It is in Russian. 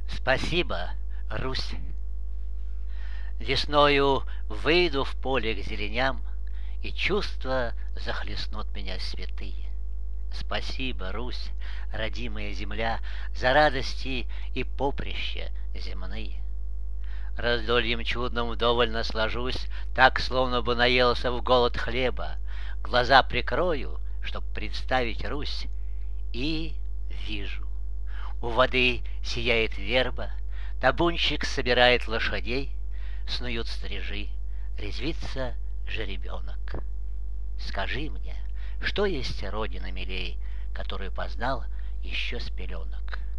Спасибо, Русь. Весною выйду в поле к зеленям, и чувства захлестнут меня святые. Спасибо, Русь, родимая земля, за радости и поприща земные. Раздольем чудным вдоволь наслажусь, так, словно бы наелся в голод хлеба. Глаза прикрою, чтоб представить Русь, и вижу. У воды сияет верба, табунщик собирает лошадей, снуют стрижи, резвится жеребенок. Скажи мне, что есть родина милей, которую познал еще с пеленок?